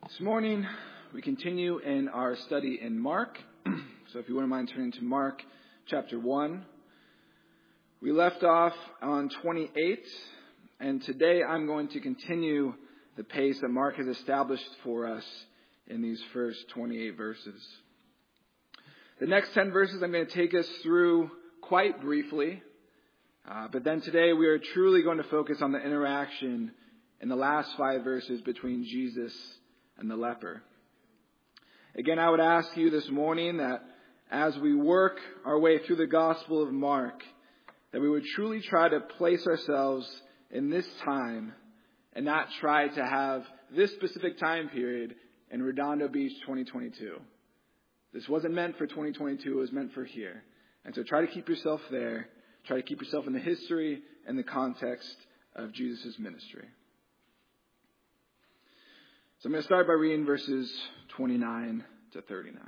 This morning, we continue in our study in Mark. So if you wouldn't mind turning to Mark chapter 1. We left off on 28, and today I'm going to continue the pace that Mark has established for us in these first 28 verses. The next 10 verses I'm going to take us through quite briefly, but then today we are truly going to focus on the interaction in the last 5 verses between Jesus and the leper. Again, I would ask you this morning that as we work our way through the Gospel of Mark, that we would truly try to place ourselves in this time and not try to have this specific time period in Redondo Beach 2022. This wasn't meant for 2022, it was meant for here. And so try to keep yourself there. Try to keep yourself in the history and the context of Jesus' ministry. So I'm going to start by reading verses 29 to 39.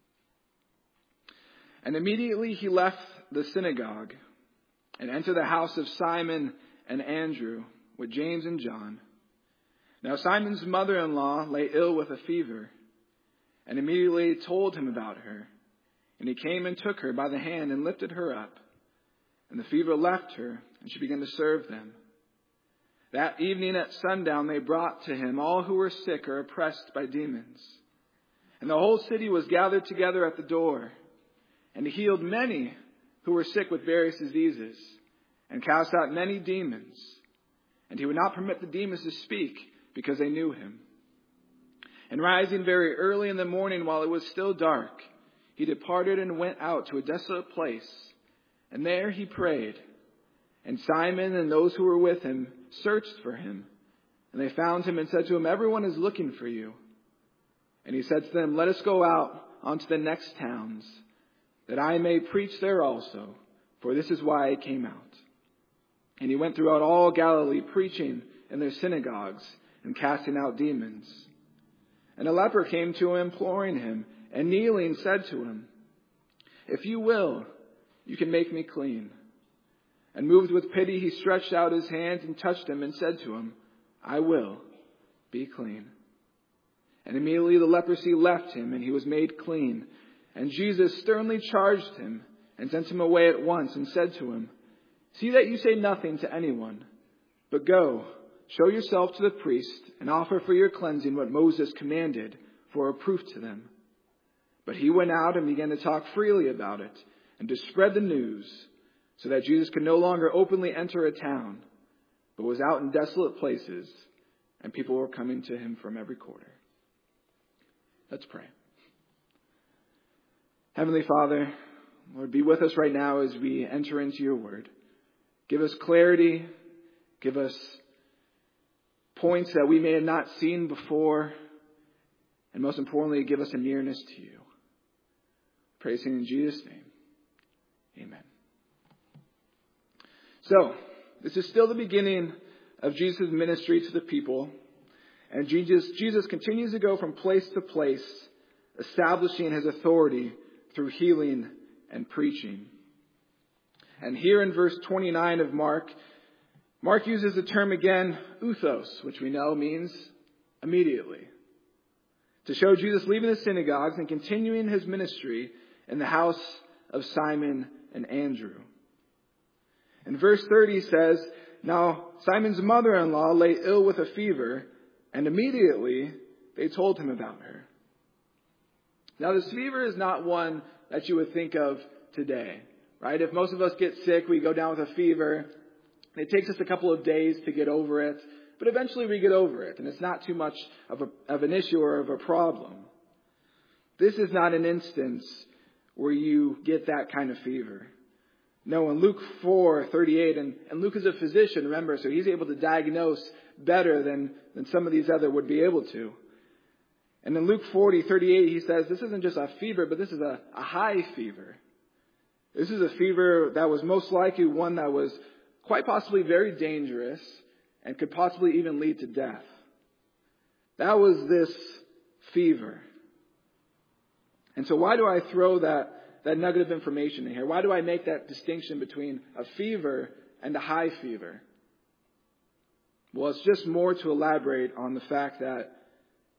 And immediately he left the synagogue and entered the house of Simon and Andrew with James and John. Now Simon's mother-in-law lay ill with a fever, and immediately told him about her. And he came and took her by the hand and lifted her up. And the fever left her, and she began to serve them. That evening at sundown they brought to him all who were sick or oppressed by demons. And the whole city was gathered together at the door. And he healed many who were sick with various diseases, and cast out many demons. And he would not permit the demons to speak, because they knew him. And rising very early in the morning while it was still dark, he departed and went out to a desolate place. And there he prayed. And Simon and those who were with him searched for him. And they found him and said to him, "Everyone is looking for you." And he said to them, "Let us go out onto the next towns, that I may preach there also, for this is why I came out." And he went throughout all Galilee, preaching in their synagogues and casting out demons. And a leper came to him, imploring him, and kneeling said to him, "If you will, you can make me clean." And moved with pity, he stretched out his hands and touched him and said to him, "I will, be clean." And immediately the leprosy left him, and he was made clean. And Jesus sternly charged him and sent him away at once and said to him, "See that you say nothing to anyone, but go, show yourself to the priest, and offer for your cleansing what Moses commanded for a proof to them." But he went out and began to talk freely about it and to spread the news, so that Jesus could no longer openly enter a town, but was out in desolate places, and people were coming to him from every quarter. Let's pray. Heavenly Father, Lord, be with us right now as we enter into your word. Give us clarity. Give us points that we may have not seen before. And most importantly, give us a nearness to you. Praising in Jesus' name. Amen. So, this is still the beginning of Jesus' ministry to the people. And Jesus continues to go from place to place, establishing his authority through healing and preaching. And here in verse 29 of Mark uses the term again, outhos, which we know means immediately, to show Jesus leaving the synagogues and continuing his ministry in the house of Simon and Andrew. And verse 30 says, "Now Simon's mother-in-law lay ill with a fever, and immediately they told him about her." Now this fever is not one that you would think of today, right? If most of us get sick, we go down with a fever. It takes us a couple of days to get over it, but eventually we get over it, and it's not too much of an issue or of a problem. This is not an instance where you get that kind of fever. No, in Luke 4:38, and Luke is a physician, remember, so he's able to diagnose better than some of these other would be able to. And in Luke 40:38, he says, this isn't just a fever, but this is a high fever. This is a fever that was most likely one that was quite possibly very dangerous and could possibly even lead to death. That was this fever. And so why do I throw that nugget of information in here? Why do I make that distinction between a fever and a high fever? Well, it's just more to elaborate on the fact that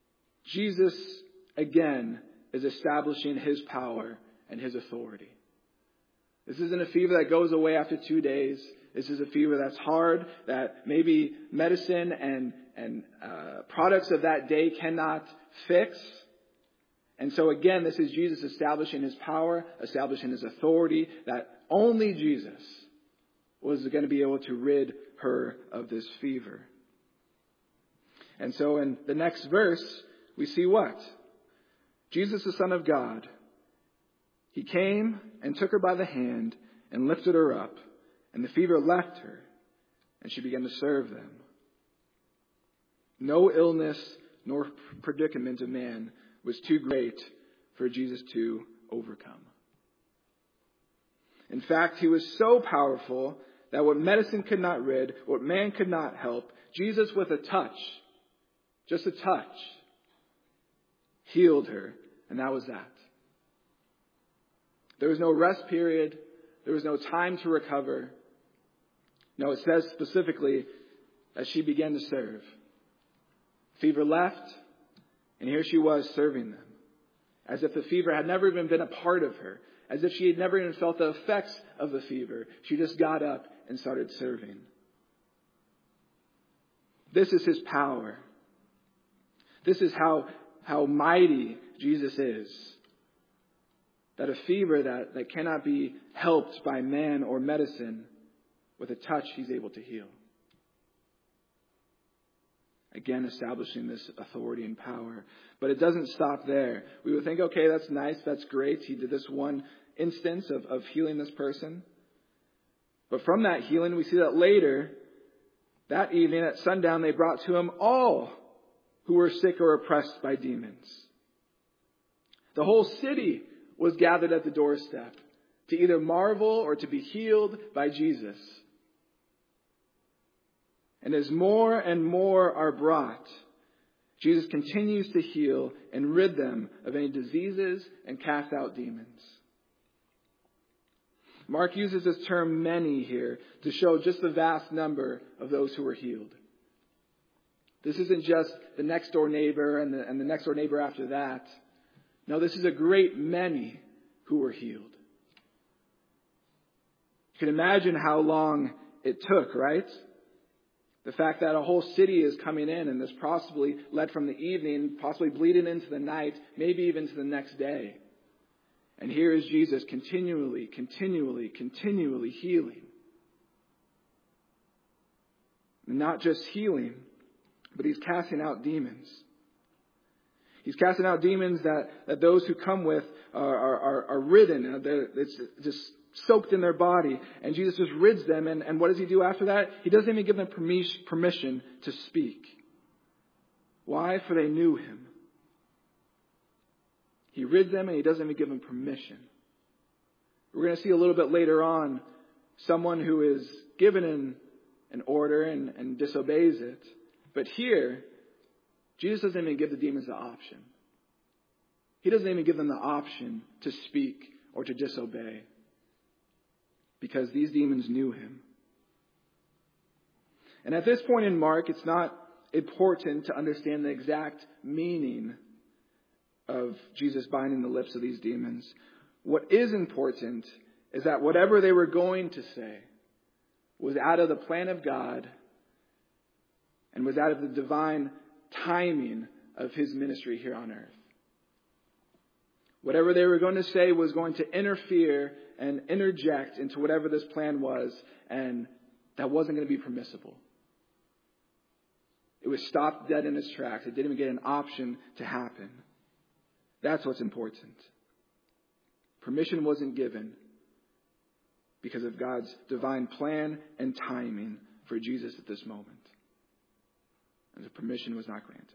Jesus, again, is establishing his power and his authority. This isn't a fever that goes away after 2 days. This is a fever that's hard, that maybe medicine and products of that day cannot fix. And so again, this is Jesus establishing his power, establishing his authority, that only Jesus was going to be able to rid her of this fever. And so in the next verse, we see what? Jesus, the Son of God, he came and took her by the hand and lifted her up, and the fever left her, and she began to serve them. No illness nor predicament of man was too great for Jesus to overcome. In fact, he was so powerful that what medicine could not rid, what man could not help, Jesus with a touch, just a touch, healed her, and that was that. There was no rest period. There was no time to recover. No, it says specifically that she began to serve. Fever left, and here she was serving them. As if the fever had never even been a part of her. As if she had never even felt the effects of the fever. She just got up and started serving. This is his power. This is how mighty Jesus is. That a fever that cannot be helped by man or medicine, with a touch he's able to heal. Again, establishing this authority and power. But it doesn't stop there. We would think, okay, that's nice, that's great. He did this one instance of healing this person. But from that healing, we see that later, that evening at sundown, they brought to him all who were sick or oppressed by demons. The whole city was gathered at the doorstep to either marvel or to be healed by Jesus. And as more and more are brought, Jesus continues to heal and rid them of any diseases and cast out demons. Mark uses this term many here to show just the vast number of those who were healed. This isn't just the next door neighbor and the next door neighbor after that. No, this is a great many who were healed. You can imagine how long it took, right? The fact that a whole city is coming in, and this possibly led from the evening, possibly bleeding into the night, maybe even to the next day. And here is Jesus continually healing. And not just healing, but he's casting out demons. He's casting out demons that those who come with are ridden. It's just soaked in their body. And Jesus just rids them. And what does he do after that? He doesn't even give them permission to speak. Why? For they knew him. He rids them and he doesn't even give them permission. We're going to see a little bit later on someone who is given an order and disobeys it. But here, Jesus doesn't even give the demons the option. He doesn't even give them the option to speak or to disobey. Because these demons knew him. And at this point in Mark, it's not important to understand the exact meaning of Jesus binding the lips of these demons. What is important is that whatever they were going to say was out of the plan of God and was out of the divine timing of his ministry here on earth. Whatever they were going to say was going to interfere and interject into whatever this plan was, and that wasn't going to be permissible. It was stopped dead in its tracks. It didn't even get an option to happen. That's what's important. Permission wasn't given because of God's divine plan and timing for Jesus at this moment. And the permission was not granted.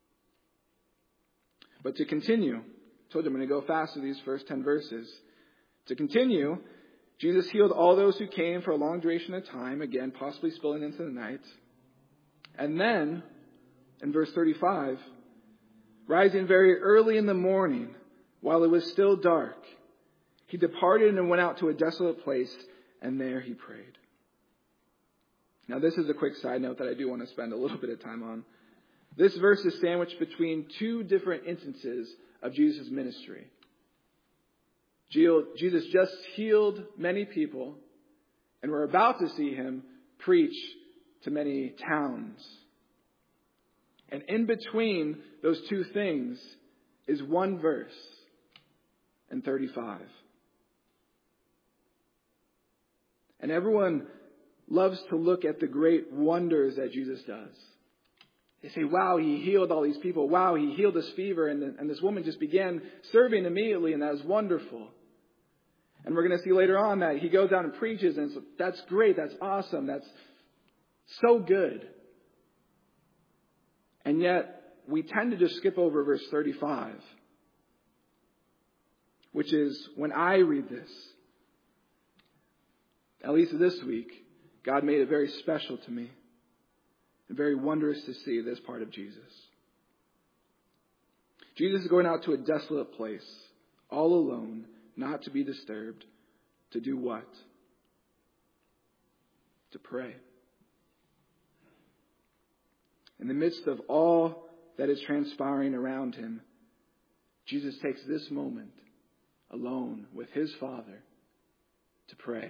But to continue, I told you I'm going to go fast through these first 10 verses. To continue, Jesus healed all those who came for a long duration of time, again, possibly spilling into the night. And then, in verse 35, rising very early in the morning, while it was still dark, he departed and went out to a desolate place, and there he prayed. Now, this is a quick side note that I do want to spend a little bit of time on. This verse is sandwiched between two different instances of Jesus' ministry. Jesus just healed many people, and we're about to see him preach to many towns. And in between those two things is one verse in 35. And everyone loves to look at the great wonders that Jesus does. They say, wow, he healed all these people. Wow, he healed this fever. And this woman just began serving immediately, and that was wonderful. And we're going to see later on that he goes out and preaches, and that's great, that's awesome, that's so good. And yet, we tend to just skip over verse 35, which is, when I read this, at least this week, God made it very special to me and very wondrous to see this part of Jesus. Jesus is going out to a desolate place, all alone, not to be disturbed, to do what? To pray. In the midst of all that is transpiring around him, Jesus takes this moment alone with his Father to pray.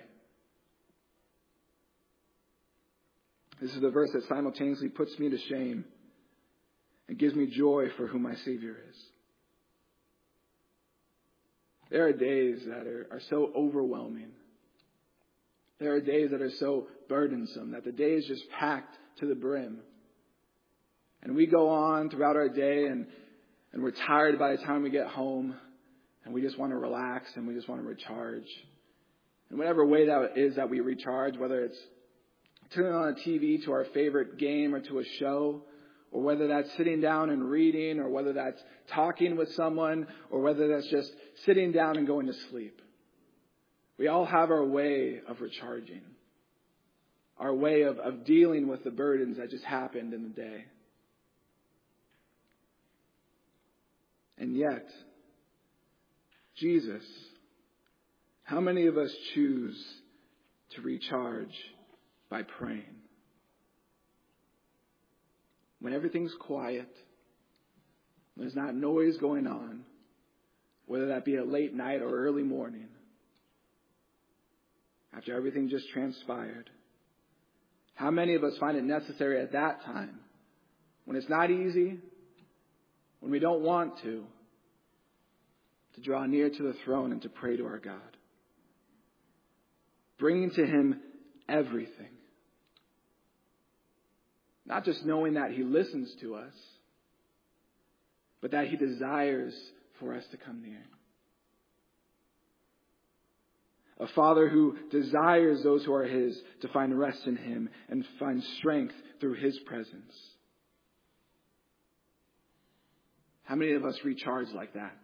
This is the verse that simultaneously puts me to shame and gives me joy for who my Savior is. There are days that are so overwhelming. There are days that are so burdensome that the day is just packed to the brim. And we go on throughout our day and we're tired by the time we get home, and we just want to relax and we just want to recharge. And whatever way that is that we recharge, whether it's turning on a TV to our favorite game or to a show, or whether that's sitting down and reading, or whether that's talking with someone, or whether that's just sitting down and going to sleep. We all have our way of recharging, our way of dealing with the burdens that just happened in the day. And yet, Jesus, how many of us choose to recharge by praying? When everything's quiet, when there's not noise going on, whether that be a late night or early morning, after everything just transpired, how many of us find it necessary at that time, when it's not easy, when we don't want to draw near to the throne and to pray to our God, bringing to him everything? Not just knowing that he listens to us, but that he desires for us to come near. A Father who desires those who are his to find rest in him and find strength through his presence. How many of us recharge like that?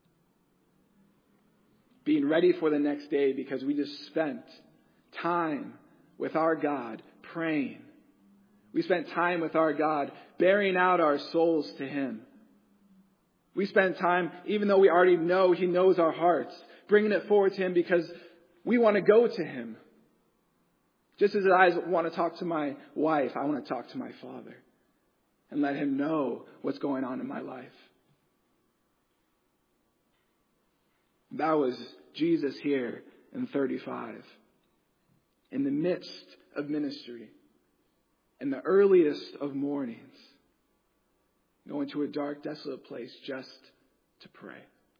Being ready for the next day because we just spent time with our God praying. We spent time with our God bearing out our souls to him. We spent time, even though we already know he knows our hearts, bringing it forward to him because we want to go to him. Just as I want to talk to my wife, I want to talk to my Father and let him know what's going on in my life. That was Jesus here in 35. In the midst of ministry, in the earliest of mornings, going to a dark, desolate place just to pray.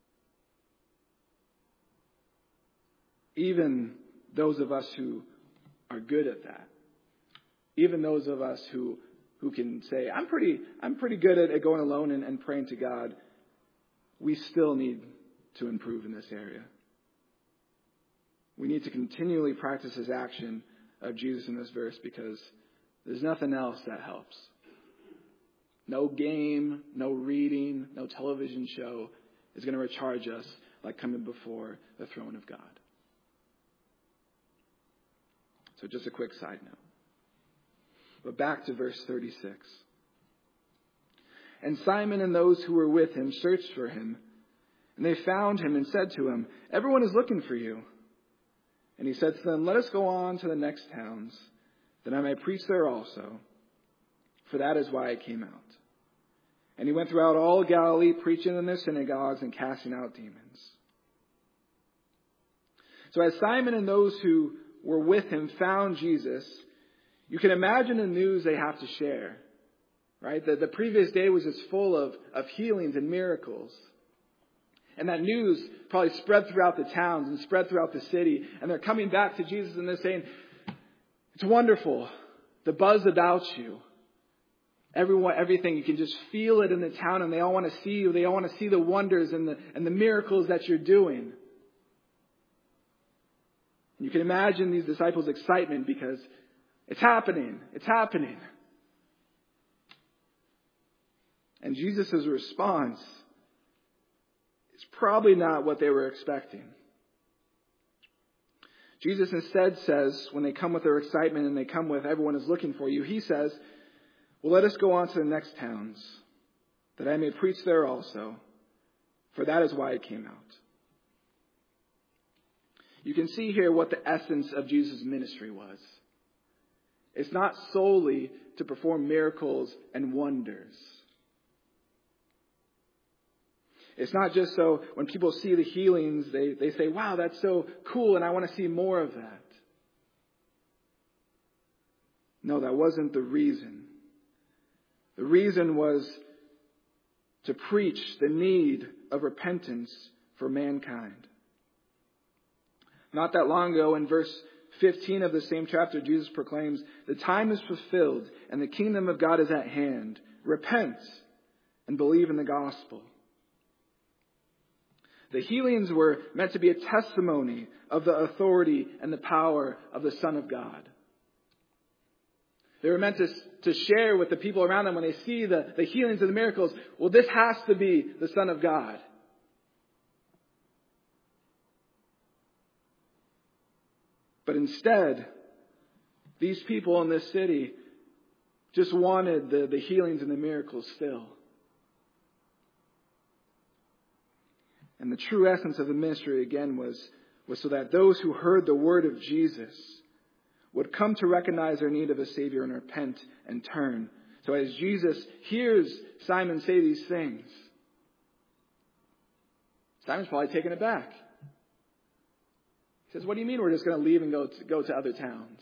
Even those of us who are good at that, even those of us who can say, I'm pretty good at going alone and praying to God, we still need to improve in this area. We need to continually practice his action of Jesus in this verse because there's nothing else that helps. No game, no reading, no television show is going to recharge us like coming before the throne of God. So just a quick side note. But back to verse 36. And Simon and those who were with him searched for him, and they found him and said to him, "Everyone is looking for you." And he said to them, "Let us go on to the next towns, that I may preach there also, for that is why I came out." And he went throughout all Galilee, preaching in their synagogues and casting out demons. So as Simon and those who were with him found Jesus, you can imagine the news they have to share. Right? The previous day was just full of healings and miracles. And that news probably spread throughout the towns and spread throughout the city. And they're coming back to Jesus and they're saying, it's wonderful. The buzz about you. Everything, you can just feel it in the town, and they all want to see you. They all want to see the wonders and the miracles that you're doing. You can imagine these disciples' excitement because it's happening. It's happening. And Jesus' response is probably not what they were expecting. Jesus instead says, when they come with their excitement and they come with everyone is looking for you, he says, well, let us go on to the next towns, that I may preach there also, for that is why I came out. You can see here what the essence of Jesus' ministry was. It's not solely to perform miracles and wonders. It's not just so when people see the healings, they say, wow, that's so cool, and I want to see more of that. No, that wasn't the reason. The reason was to preach the need of repentance for mankind. Not that long ago, in verse 15 of the same chapter, Jesus proclaims, the time is fulfilled and the kingdom of God is at hand. Repent and believe in the gospel. The healings were meant to be a testimony of the authority and the power of the Son of God. They were meant to share with the people around them when they see the healings and the miracles. Well, this has to be the Son of God. But instead, these people in this city just wanted the healings and the miracles still. And the true essence of the ministry, again, was so that those who heard the word of Jesus would come to recognize their need of a Savior and repent and turn. So as Jesus hears Simon say these things, Simon's probably taken aback. He says, what do you mean we're just going to leave and go to other towns?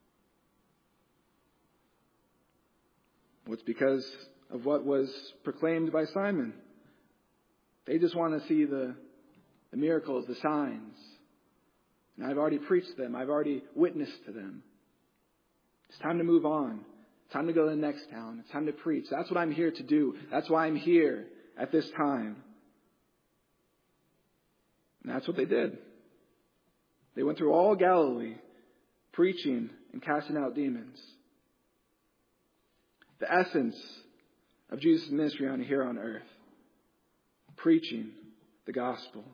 Well, it's because of what was proclaimed by Simon. They just want to see the miracles, the signs. And I've already preached them. I've already witnessed to them. It's time to move on. It's time to go to the next town. It's time to preach. That's what I'm here to do. That's why I'm here at this time. And that's what they did. They went through all Galilee, preaching and casting out demons. The essence of Jesus' ministry here on earth. Preaching the gospel.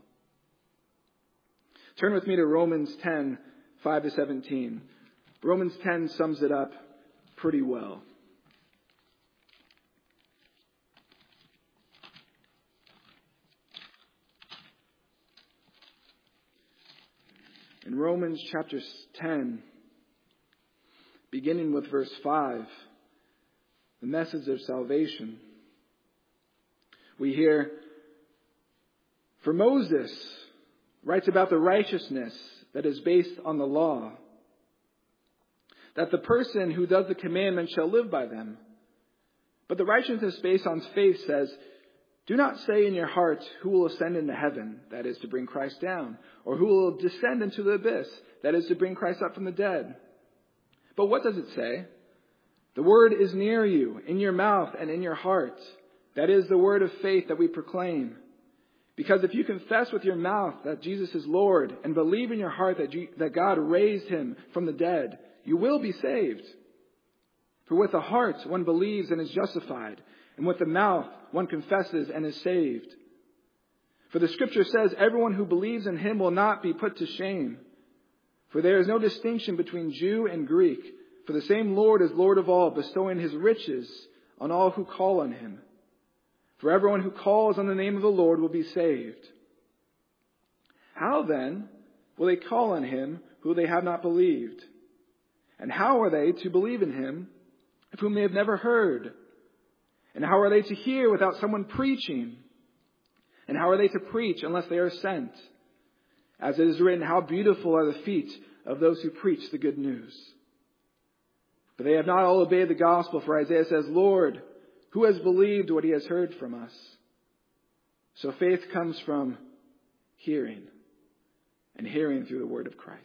Turn with me to Romans 10, 5-17. Romans 10 sums it up pretty well. In Romans chapter 10, beginning with verse 5, the message of salvation, we hear, for Moses writes about the righteousness that is based on the law, that the person who does the commandments shall live by them. But the righteousness based on faith says, do not say in your heart, who will ascend into heaven, that is to bring Christ down, or who will descend into the abyss, that is to bring Christ up from the dead. But what does it say? The word is near you, in your mouth and in your heart. That is the word of faith that we proclaim. Because if you confess with your mouth that Jesus is Lord and believe in your heart that God raised him from the dead, you will be saved. For with the heart one believes and is justified, and with the mouth one confesses and is saved. For the scripture says, everyone who believes in him will not be put to shame. For there is no distinction between Jew and Greek, for the same Lord is Lord of all, bestowing his riches on all who call on him. For everyone who calls on the name of the Lord will be saved. How then will they call on him who they have not believed? And how are they to believe in him of whom they have never heard? And how are they to hear without someone preaching? And how are they to preach unless they are sent? As it is written, how beautiful are the feet of those who preach the good news. But they have not all obeyed the gospel, for Isaiah says, Lord, who has believed what he has heard from us? So faith comes from hearing, and hearing through the word of Christ.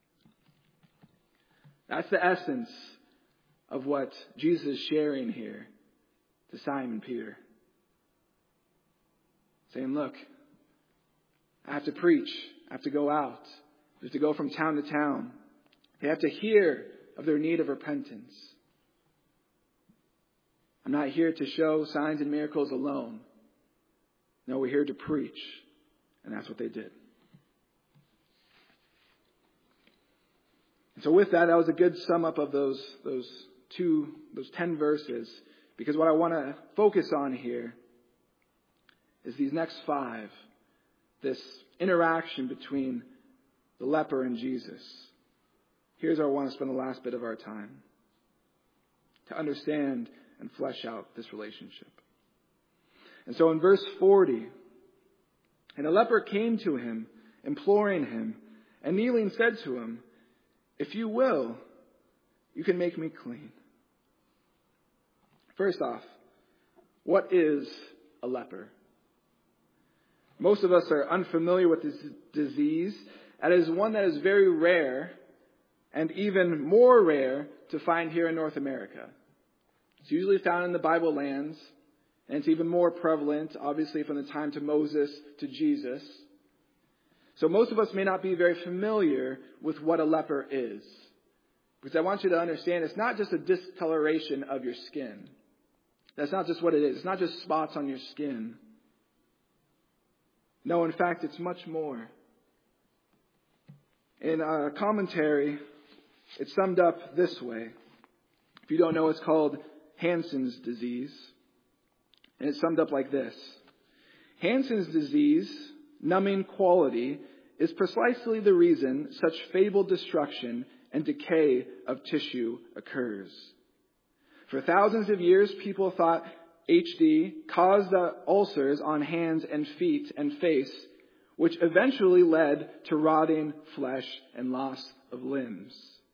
That's the essence of what Jesus is sharing here to Simon Peter. Saying, look, I have to preach. I have to go out. I have to go from town to town. They have to hear of their need of repentance. I'm not here to show signs and miracles alone. No, we're here to preach. And that's what they did. And so with that was a good sum up of those 10 verses. Because what I want to focus on here is these next 5. This interaction between the leper and Jesus. Here's where I want to spend the last bit of our time. To understand and flesh out this relationship. And so in verse 40, and a leper came to him, imploring him, and kneeling said to him, if you will, you can make me clean. First off, what is a leper? Most of us are unfamiliar with this disease. It is one that is very rare and even more rare to find here in North America. It's usually found in the Bible lands, and it's even more prevalent, obviously, from the time to Moses to Jesus. So most of us may not be very familiar with what a leper is. Because I want you to understand, it's not just a discoloration of your skin. That's not just what it is. It's not just spots on your skin. No, in fact, it's much more. In a commentary, it's summed up this way. If you don't know, it's called Hansen's disease. And it's summed up like this. Hansen's disease, numbing quality, is precisely the reason such fabled destruction and decay of tissue occurs. For thousands of years, people thought HD caused the ulcers on hands and feet and face, which eventually led to rotting flesh and loss of limbs.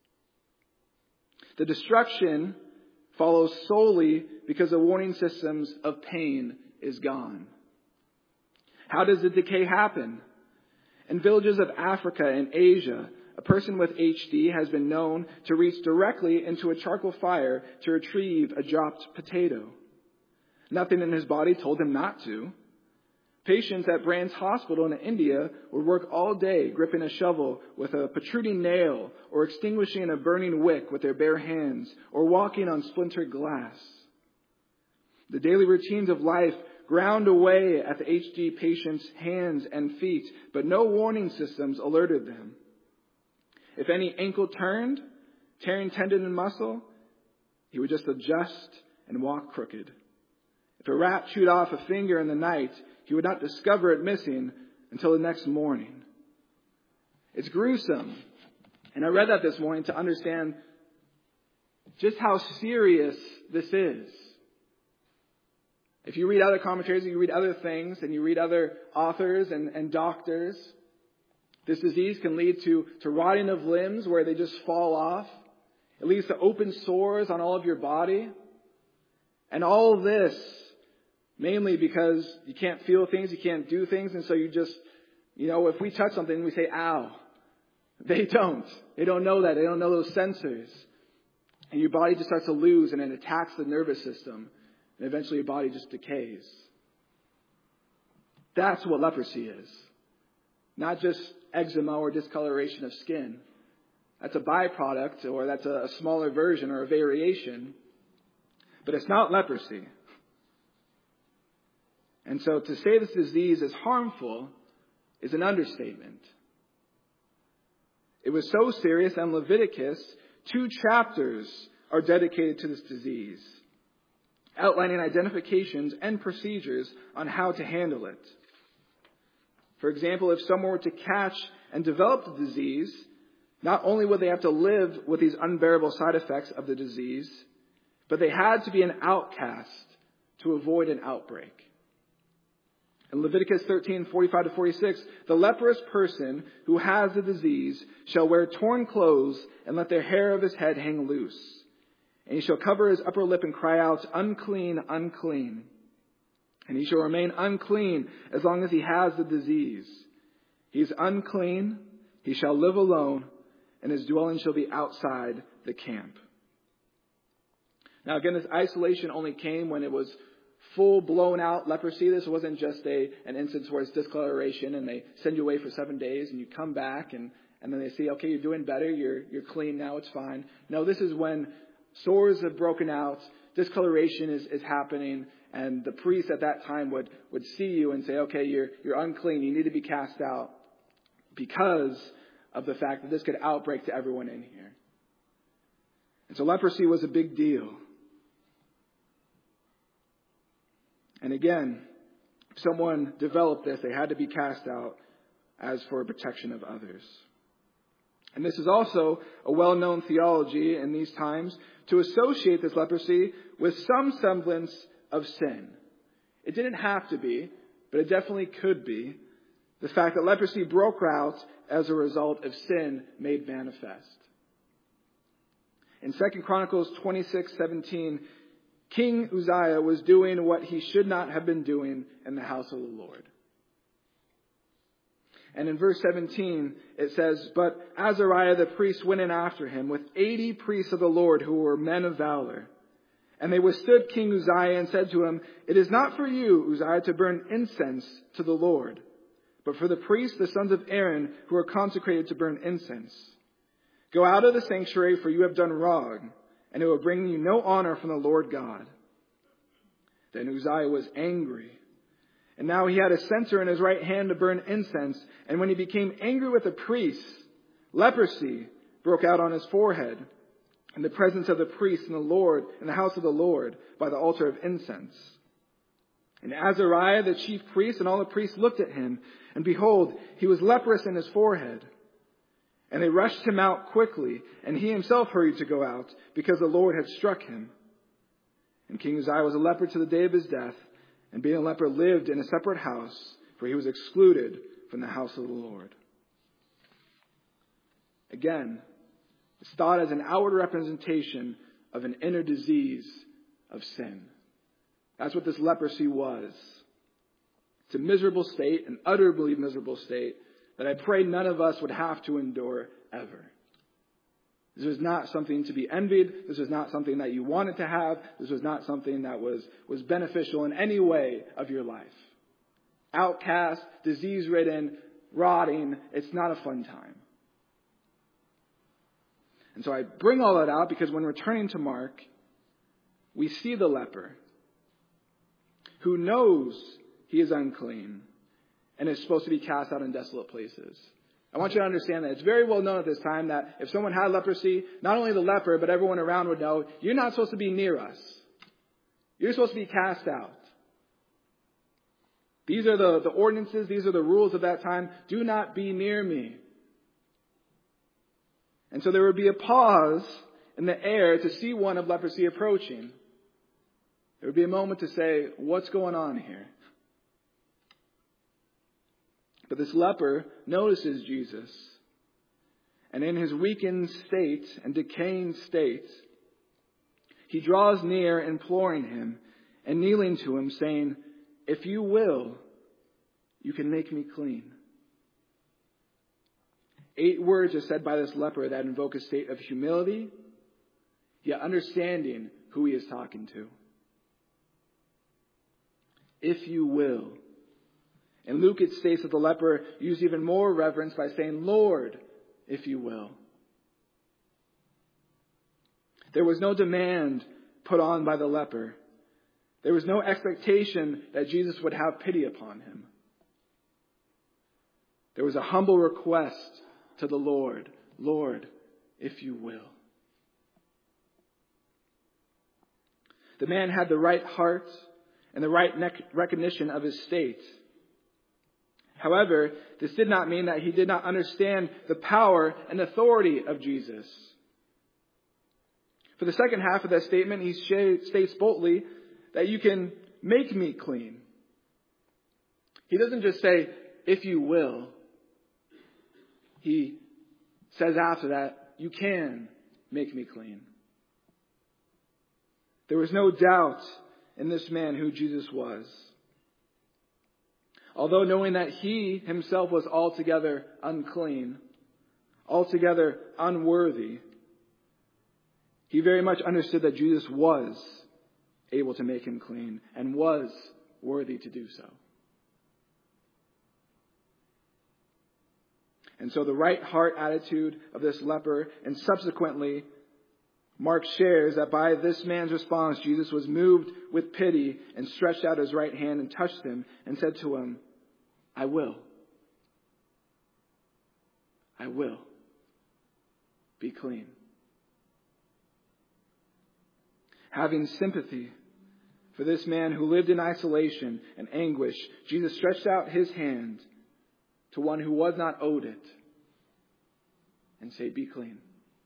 The destruction follows solely because the warning systems of pain is gone. How does the decay happen? In villages of Africa and Asia, a person with HD has been known to reach directly into a charcoal fire to retrieve a dropped potato. Nothing in his body told him not to. Patients at Brand's Hospital in India would work all day gripping a shovel with a protruding nail or extinguishing a burning wick with their bare hands or walking on splintered glass. The daily routines of life ground away at the HD patient's hands and feet, but no warning systems alerted them. If any ankle turned, tearing tendon and muscle, he would just adjust and walk crooked. If a rat chewed off a finger in the night, he would not discover it missing until the next morning. It's gruesome. And I read that this morning to understand just how serious this is. If you read other commentaries, you read other things, and you read other authors and doctors, this disease can lead to rotting of limbs where they just fall off. It leads to open sores on all of your body. And all of this, mainly because you can't feel things, you can't do things, and so you just, if we touch something, we say, ow. They don't. They don't know that. They don't know those sensors. And your body just starts to lose, and it attacks the nervous system. And eventually your body just decays. That's what leprosy is. Not just eczema or discoloration of skin. That's a byproduct, or that's a smaller version or a variation. But it's not leprosy. And so to say this disease is harmful is an understatement. It was so serious, and Leviticus, 2 chapters are dedicated to this disease, outlining identifications and procedures on how to handle it. For example, if someone were to catch and develop the disease, not only would they have to live with these unbearable side effects of the disease, but they had to be an outcast to avoid an outbreak. In Leviticus 13:45-46, the leprous person who has the disease shall wear torn clothes and let the hair of his head hang loose. And he shall cover his upper lip and cry out, "Unclean, unclean." And he shall remain unclean as long as he has the disease. He is unclean, he shall live alone, and his dwelling shall be outside the camp. Now again, this isolation only came when it was full blown out leprosy. This wasn't just an instance where it's discoloration and they send you away for 7 days and you come back and then they say, okay, you're doing better, you're clean now, it's fine. No, this is when sores have broken out, discoloration is happening, and the priest at that time would see you and say, okay, you're unclean, you need to be cast out, because of the fact that this could outbreak to everyone in here. And so leprosy was a big deal. And again, if someone developed this, they had to be cast out as for protection of others. And this is also a well-known theology in these times to associate this leprosy with some semblance of sin. It didn't have to be, but it definitely could be. The fact that leprosy broke out as a result of sin made manifest. In 2 Chronicles 26:17, King Uzziah was doing what he should not have been doing in the house of the Lord. And in verse 17, it says, "But Azariah the priest went in after him with 80 priests of the Lord who were men of valor. And they withstood King Uzziah and said to him, 'It is not for you, Uzziah, to burn incense to the Lord, but for the priests, the sons of Aaron, who are consecrated to burn incense. Go out of the sanctuary, for you have done wrong, and it will bring you no honor from the Lord God.' Then Uzziah was angry. And now he had a censer in his right hand to burn incense. And when he became angry with the priests, leprosy broke out on his forehead in the presence of the priests in the house of the Lord, by the altar of incense. And Azariah, the chief priest, and all the priests looked at him, and behold, he was leprous in his forehead. And they rushed him out quickly, and he himself hurried to go out, because the Lord had struck him. And King Uzziah was a leper to the day of his death, and being a leper lived in a separate house, for he was excluded from the house of the Lord." Again, it's thought as an outward representation of an inner disease of sin. That's what this leprosy was. It's a miserable state, an utterly miserable state, that I pray none of us would have to endure ever. This was not something to be envied. This was not something that you wanted to have. This was not something that was beneficial in any way of your life. Outcast, disease-ridden, rotting. It's not a fun time. And so I bring all that out because when returning to Mark, we see the leper who knows he is unclean and is supposed to be cast out in desolate places. I want you to understand that it's very well known at this time that if someone had leprosy, not only the leper, but everyone around would know, you're not supposed to be near us. You're supposed to be cast out. These are the ordinances, these are the rules of that time. Do not be near me. And so there would be a pause in the air to see one of leprosy approaching. There would be a moment to say, what's going on here? But this leper notices Jesus. And in his weakened state and decaying state, he draws near, imploring him and kneeling to him, saying, "If you will, you can make me clean." 8 words are said by this leper that invoke a state of humility, yet understanding who he is talking to. If you will. In Luke, it states that the leper used even more reverence by saying, "Lord, if you will." There was no demand put on by the leper. There was no expectation that Jesus would have pity upon him. There was a humble request to the Lord, "Lord, if you will." The man had the right heart and the right recognition of his state. However, this did not mean that he did not understand the power and authority of Jesus. For the second half of that statement, he states boldly that you can make me clean. He doesn't just say, if you will. He says after that, you can make me clean. There was no doubt in this man who Jesus was. Although knowing that he himself was altogether unclean, altogether unworthy, he very much understood that Jesus was able to make him clean and was worthy to do so. And so the right heart attitude of this leper, and subsequently Mark shares that by this man's response, Jesus was moved with pity and stretched out his right hand and touched him and said to him, I will be clean. Having sympathy for this man who lived in isolation and anguish, Jesus stretched out his hand to one who was not owed it and say, be clean.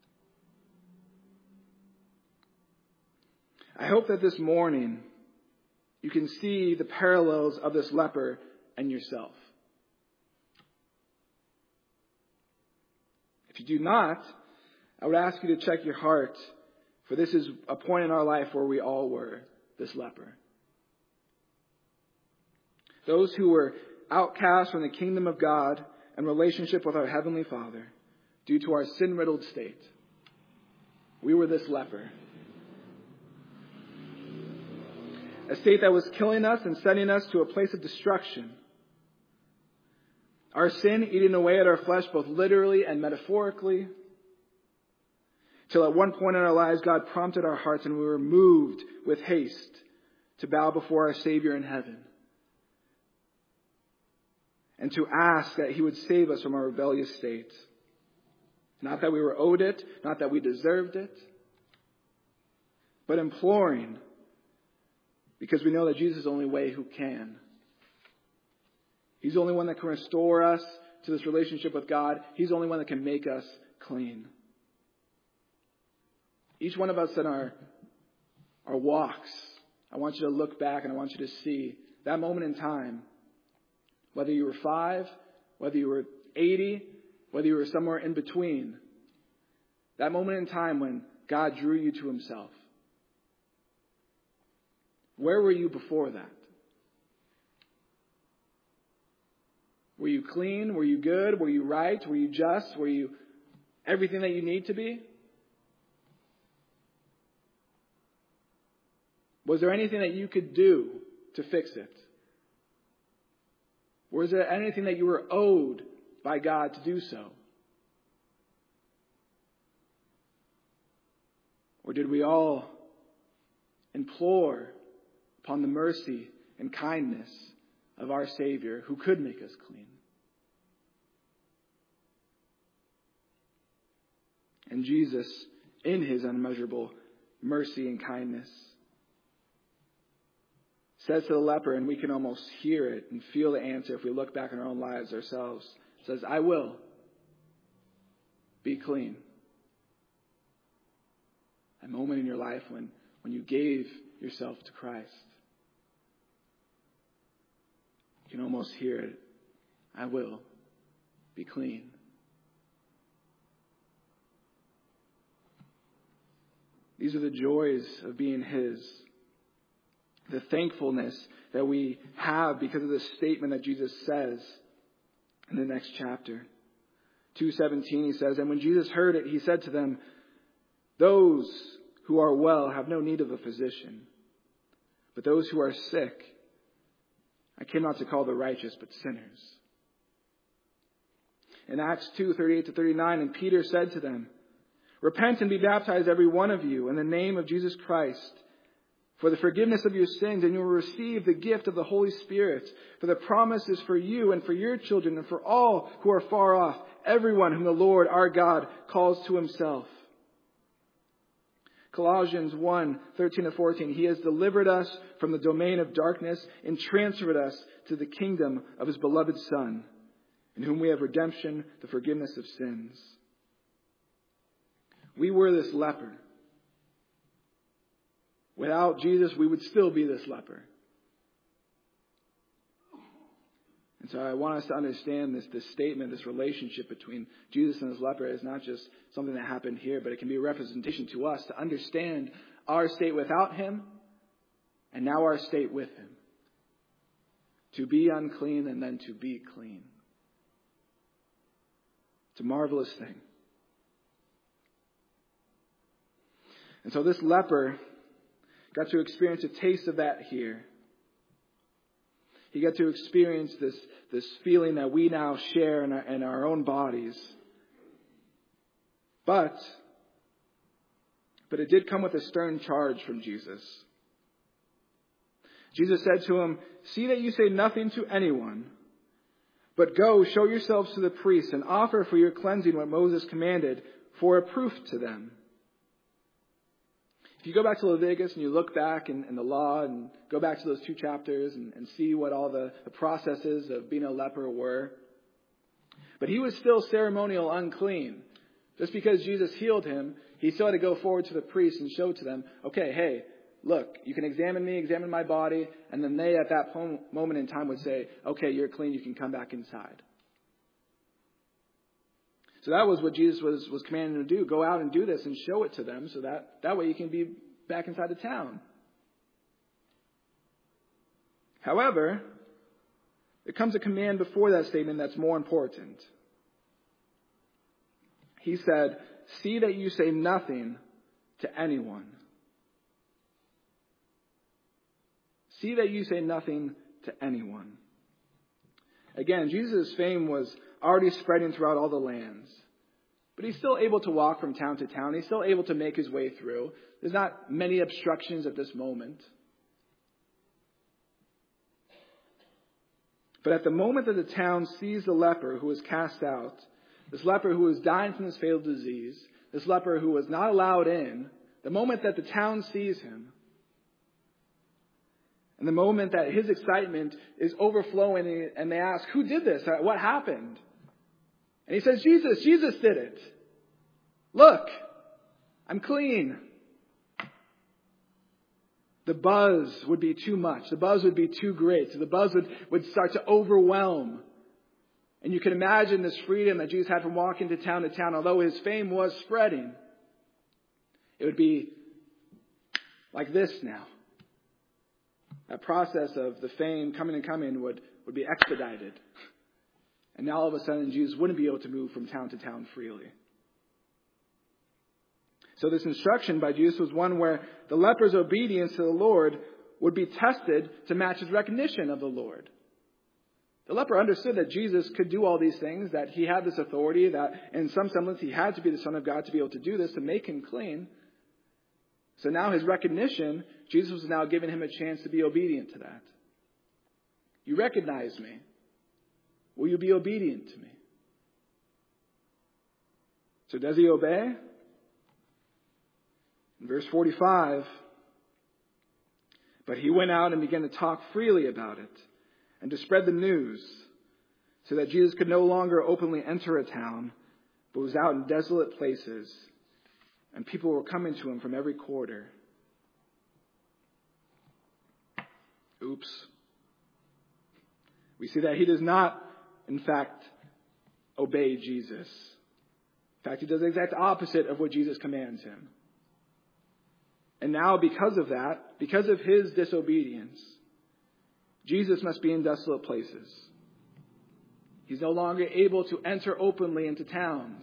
I hope that this morning you can see the parallels of this leper and yourself. If you do not, I would ask you to check your heart, for this is a point in our life where we all were this leper. Those who were outcast from the kingdom of God and relationship with our Heavenly Father due to our sin-riddled state. We were this leper. A state that was killing us and sending us to a place of destruction. Our sin eating away at our flesh both literally and metaphorically. Till at one point in our lives, God prompted our hearts and we were moved with haste to bow before our Savior in heaven. And to ask that He would save us from our rebellious state. Not that we were owed it, not that we deserved it, but imploring, because we know that Jesus is the only way who can. He's the only one that can restore us to this relationship with God. He's the only one that can make us clean. Each one of us in our walks, I want you to look back and I want you to see that moment in time. Whether you were 5, whether you were 80, whether you were somewhere in between. That moment in time when God drew you to Himself. Where were you before that? Were you clean? Were you good? Were you right? Were you just? Were you everything that you need to be? Was there anything that you could do to fix it? Was there anything that you were owed by God to do so? Or did we all implore upon the mercy and kindness of our Savior who could make us clean? And Jesus, in His unmeasurable mercy and kindness, says to the leper, and we can almost hear it and feel the answer if we look back in our own lives ourselves, says, I will be clean. A moment in your life when you gave yourself to Christ. You can almost hear it. I will be clean. These are the joys of being His. The thankfulness that we have because of the statement that Jesus says in the next chapter. 2:17 He says, and when Jesus heard it, He said to them, those who are well have no need of a physician, but those who are sick, I came not to call the righteous, but sinners. In Acts 2:38-39, and Peter said to them, repent and be baptized every one of you in the name of Jesus Christ, for the forgiveness of your sins, and you will receive the gift of the Holy Spirit. For the promise is for you and for your children and for all who are far off, everyone whom the Lord our God calls to Himself. Colossians 1:13-14, He has delivered us from the domain of darkness and transferred us to the kingdom of His beloved Son, in whom we have redemption, the forgiveness of sins. We were this leper. Without Jesus, we would still be this leper. And so I want us to understand this statement, this relationship between Jesus and this leper is not just something that happened here, but it can be a representation to us to understand our state without him and now our state with him. To be unclean and then to be clean. It's a marvelous thing. And so this leper got to experience a taste of that here. He got to experience this feeling that we now share in our own bodies. But it did come with a stern charge from Jesus. Jesus said to him, "See that you say nothing to anyone, but go, show yourselves to the priests and offer for your cleansing what Moses commanded for a proof to them." If you go back to Leviticus and you look back in the law and go back to those 2 chapters and see what all the processes of being a leper were. But he was still ceremonial unclean. Just because Jesus healed him, he still had to go forward to the priests and show to them, okay, hey, look, you can examine me, examine my body. And then they at that moment in time would say, okay, you're clean, you can come back inside. So that was what Jesus was commanding them to do. Go out and do this and show it to them so that way you can be back inside the town. However, there comes a command before that statement that's more important. He said, "See that you say nothing to anyone." See that you say nothing to anyone. Again, Jesus' fame was already spreading throughout all the lands. But he's still able to walk from town to town. He's still able to make his way through. There's not many obstructions at this moment. But at the moment that the town sees the leper who was cast out, this leper who was dying from this fatal disease, this leper who was not allowed in, the moment that the town sees him, and the moment that his excitement is overflowing and they ask, who did this? What happened? And he says, Jesus did it. Look, I'm clean. The buzz would be too much. The buzz would be too great. So the buzz would start to overwhelm. And you can imagine this freedom that Jesus had from walking to town, although his fame was spreading. It would be like this now. That process of the fame coming and coming would be expedited. And now all of a sudden Jesus wouldn't be able to move from town to town freely. So this instruction by Jesus was one where the leper's obedience to the Lord would be tested to match his recognition of the Lord. The leper understood that Jesus could do all these things, that he had this authority, that in some semblance he had to be the Son of God to be able to do this, to make him clean. So now his recognition, Jesus was now giving him a chance to be obedient to that. You recognize me. Will you be obedient to me? So does he obey? In verse 45, but he went out and began to talk freely about it and to spread the news so that Jesus could no longer openly enter a town, but was out in desolate places, and people were coming to him from every quarter. Oops. We see that he does not, in fact, obey Jesus. In fact, he does the exact opposite of what Jesus commands him. And now, because of that, because of his disobedience, Jesus must be in desolate places. He's no longer able to enter openly into towns.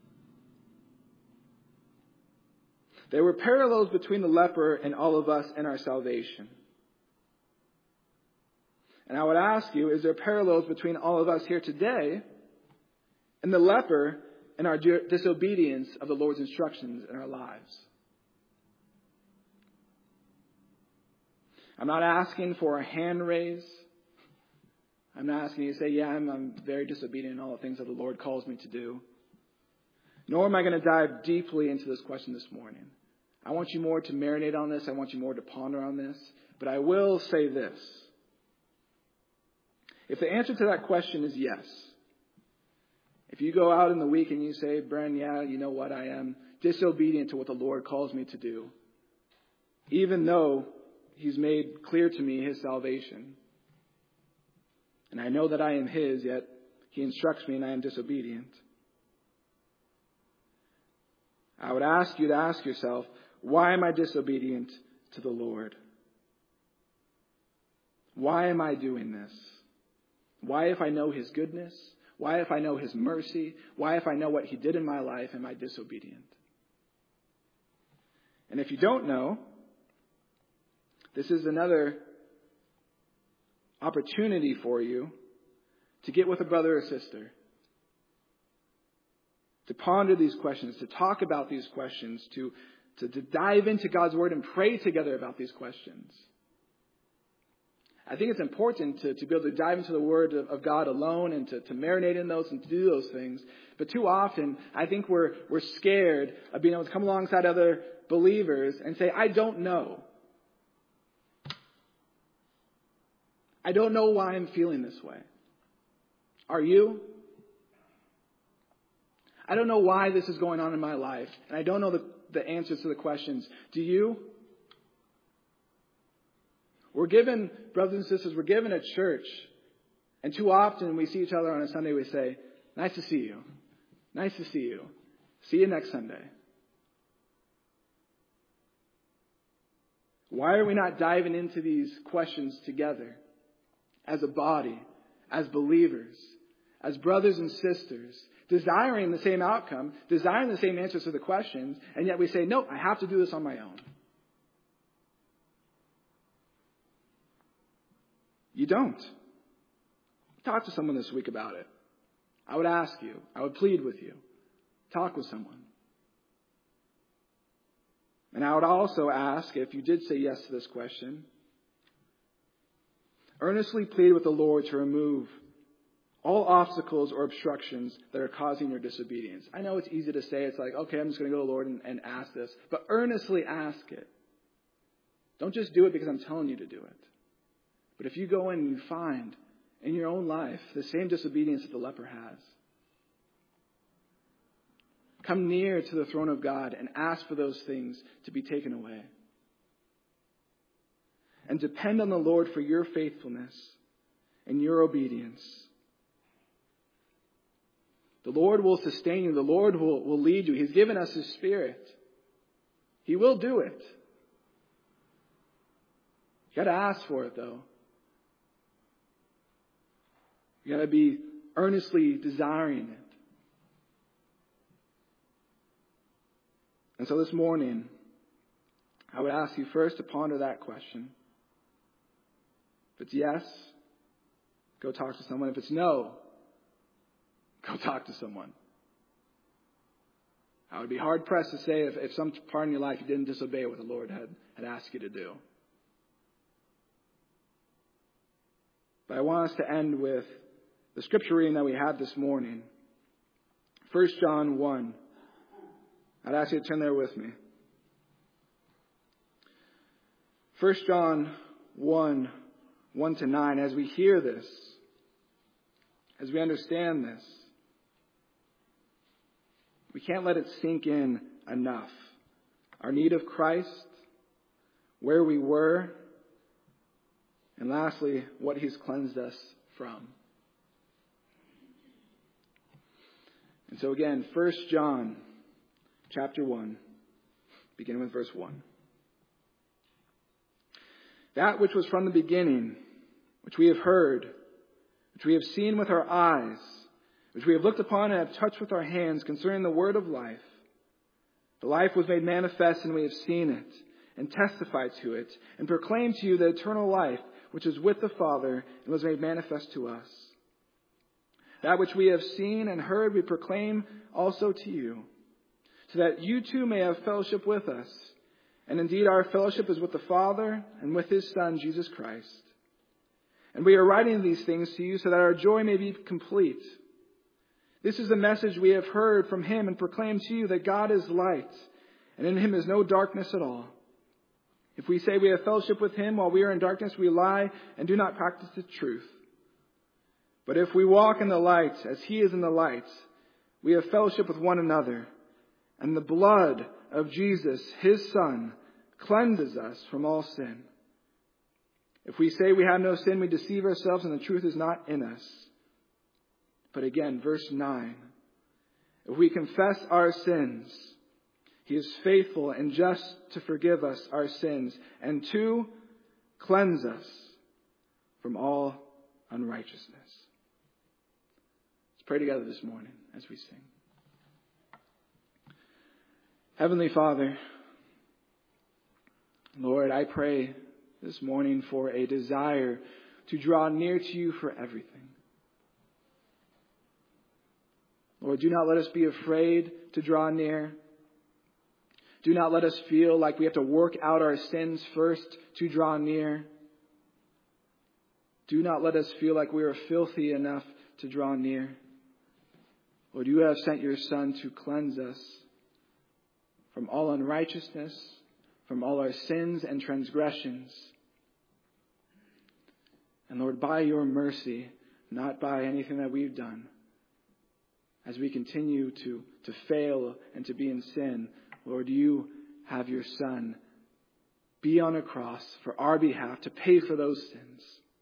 There were parallels between the leper and all of us in our salvation. And I would ask you, is there parallels between all of us here today and the leper and our disobedience of the Lord's instructions in our lives? I'm not asking for a hand raise. I'm not asking you to say, yeah, I'm very disobedient in all the things that the Lord calls me to do. Nor am I going to dive deeply into this question this morning. I want you more to marinate on this. I want you more to ponder on this. But I will say this. If the answer to that question is yes, if you go out in the week and you say, Bren, yeah, you know what? I am disobedient to what the Lord calls me to do, even though He's made clear to me His salvation. And I know that I am His, yet He instructs me and I am disobedient. I would ask you to ask yourself, why am I disobedient to the Lord? Why am I doing this? Why, if I know His goodness? Why, if I know His mercy? Why, if I know what He did in my life, am I disobedient? And if you don't know, this is another opportunity for you to get with a brother or sister, to ponder these questions, to talk about these questions, to dive into God's Word and pray together about these questions. I think it's important to be able to dive into the Word of God alone and to marinate in those and to do those things. But too often, I think we're scared of being able to come alongside other believers and say, I don't know. I don't know why I'm feeling this way. Are you? I don't know why this is going on in my life. And I don't know the answers to the questions. Do you? We're given, brothers and sisters, we're given at church. And too often we see each other on a Sunday, we say, nice to see you. Nice to see you. See you next Sunday. Why are we not diving into these questions together? As a body, as believers, as brothers and sisters, desiring the same outcome, desiring the same answers to the questions, and yet we say, no, I have to do this on my own. You don't. Talk to someone this week about it. I would ask you. I would plead with you. Talk with someone. And I would also ask, if you did say yes to this question, earnestly plead with the Lord to remove all obstacles or obstructions that are causing your disobedience. I know it's easy to say. It's like, okay, I'm just going to go to the Lord and ask this. But earnestly ask it. Don't just do it because I'm telling you to do it. But if you go in and you find in your own life the same disobedience that the leper has, come near to the throne of God and ask for those things to be taken away. And depend on the Lord for your faithfulness and your obedience. The Lord will sustain you. The Lord will lead you. He's given us His Spirit. He will do it. You got to ask for it, though. You got to be earnestly desiring it. And so this morning, I would ask you first to ponder that question. If it's yes, go talk to someone. If it's no, go talk to someone. I would be hard pressed to say if some part in your life you didn't disobey what the Lord had asked you to do. But I want us to end with the scripture reading that we had this morning. 1 John 1. I'd ask you to turn there with me. 1 John 1, 1-9. As we hear this, as we understand this, we can't let it sink in enough. Our need of Christ, where we were, and lastly, what He's cleansed us from. And so again, 1 John chapter 1, beginning with verse 1. That which was from the beginning, which we have heard, which we have seen with our eyes, which we have looked upon and have touched with our hands concerning the word of life. The life was made manifest, and we have seen it, and testified to it, and proclaimed to you the eternal life, which is with the Father, and was made manifest to us. That which we have seen and heard we proclaim also to you, so that you too may have fellowship with us. And indeed our fellowship is with the Father and with His Son, Jesus Christ. And we are writing these things to you so that our joy may be complete. This is the message we have heard from Him and proclaimed to you, that God is light, and in Him is no darkness at all. If we say we have fellowship with Him while we are in darkness, we lie and do not practice the truth. But if we walk in the light as He is in the light, we have fellowship with one another. And the blood of Jesus, His Son, cleanses us from all sin. If we say we have no sin, we deceive ourselves and the truth is not in us. But again, verse 9. If we confess our sins, He is faithful and just to forgive us our sins and to cleanse us from all unrighteousness. Let's pray together this morning as we sing. Heavenly Father, Lord, I pray this morning for a desire to draw near to You for everything. Lord, do not let us be afraid to draw near. Do not let us feel like we have to work out our sins first to draw near. Do not let us feel like we are filthy enough to draw near. Lord, You have sent Your Son to cleanse us from all unrighteousness, from all our sins and transgressions. And Lord, by Your mercy, not by anything that we've done, as we continue to fail and to be in sin, Lord, You have Your Son be on a cross for our behalf to pay for those sins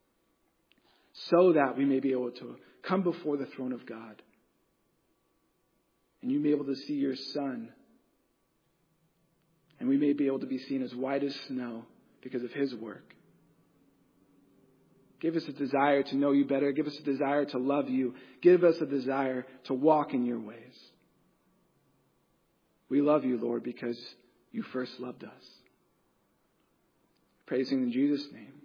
so that we may be able to come before the throne of God. And You may be able to see Your Son. And we may be able to be seen as white as snow because of His work. Give us a desire to know You better. Give us a desire to love You. Give us a desire to walk in Your ways. We love You, Lord, because You first loved us. Praising in Jesus' name.